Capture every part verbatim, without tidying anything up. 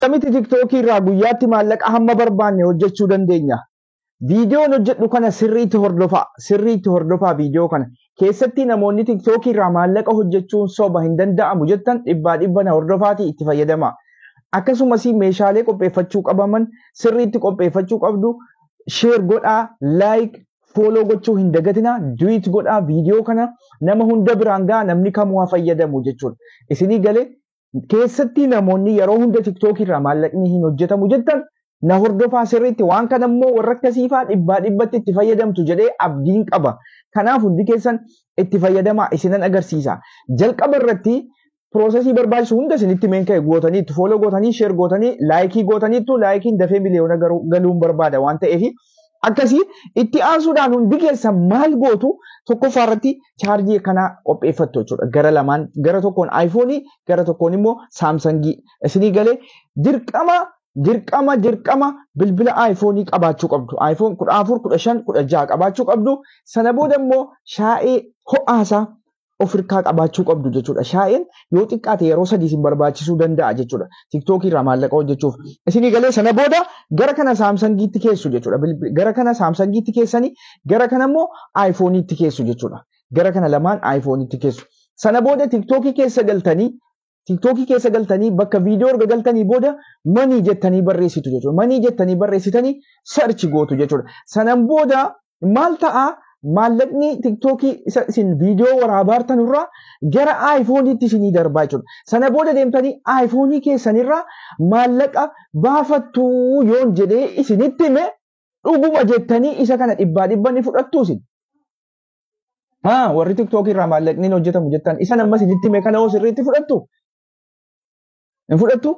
Tamiti TikTok irraa guyyaatti maallaqa hamma barbaanne hojjechuu dandeenya. Viidiyoon hojjedhu kana sirriitti hordofaa, sirriitti hordofaa viidiyoo kana. Keessatti namoonni TikTok irraa maallaqa hojjechuun soba hin danda'amu jettan dhibbaa dhibba na hordofaatii itti fayyadama. Akkasumas meeshaalee qopheeffachuu qabaman sirriitti qopheeffachuu qabdu. Share godhaa, like, follow gochuu hin dagatina, duit godhaa viidiyoo kana nama hunda biraan ga'a namni kamuu fayyadamu jechuudha. Isinii galee keessatti namoonni yeroo hunda TikTok irraa maallaqni hin hojjetamu jettan na hordofaa sirriitti waan kana immoo warra akkasiifaa dhibbaa dhibbatti itti fayyadamtu jedhee abdiin qaba. Kanaaf hundi keessan itti fayyadamaa isinan agarsiisa. Jalqaba irratti piroosesii barbaachisu hunda isinitti meen ka'e gootanii itti follow gootanii share gootanii laayikii gootaniittu laayikiin dafee miliyoona galuun barbaada waan ta'eef akkasii itti aansuudhaan hundi keessan maal gootu tokkoffaa irratti chaarjii kana qopheeffattu jechuudha. Gara lamaan gara tokkoon iPhone gara tokkoon immoo Samsung isinii galee dirqama dirqama dirqama bilbila iPhone qabaachuu qabdu. iPhone kudha afur kudha shan kudha jaha qabaachuu qabdu. Sana booda immoo shaa'ee ho'aasaa of hirkaa qabaachuu qabdu jechuudha. Shaa'een yoo xiqqaate yeroo sadii isin barbaachisuu danda'a jechuudha. TikTok irraa maallaqa hojjechuuf. Isinii galee sana booda gara kana Samsungiitti keessu jechuudha. Gara kana Samsungiitti keessanii gara kana immoo iPhone'itti keessu jechuudha. Gara kana lamaan iPhone'itti keessu. Sana booda TikTok keessa galtanii TikTok keessa galtanii bakka viidiyoo erga galtanii booda manii jettanii barreessitu jechuudha. Manii jettanii barreessitanii search gootu jechuudha. Sanaan booda maal ta'a? Maallaqni TikTok isin viidiyoo waraabaa irraa gara iPhone'itti isinii darbaa jechuudha. Sana booda deemtanii iPhone'ii keessanirraa maallaqa baafattu yoon jedhee isinitti hime dhuguma jettanii isa kana dhibbaa dhibba ni fudhattu isin. Haa warri TikTok irraa maallaqni hojjetamu jettan isa nama isinitti hime kana hoo sirriitti fudhattu? Hin fudhattu?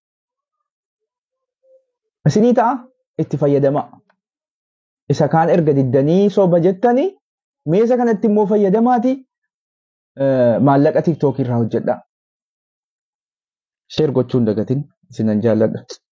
Isinii ta'a itti fayyadama. Isa kaan erga diddanii soba jettanii meeshaa kanatti immoo fayyadamaati maallaqa TikTok irraa hojjedha. Share gochuun dagatin isinan jaalladha.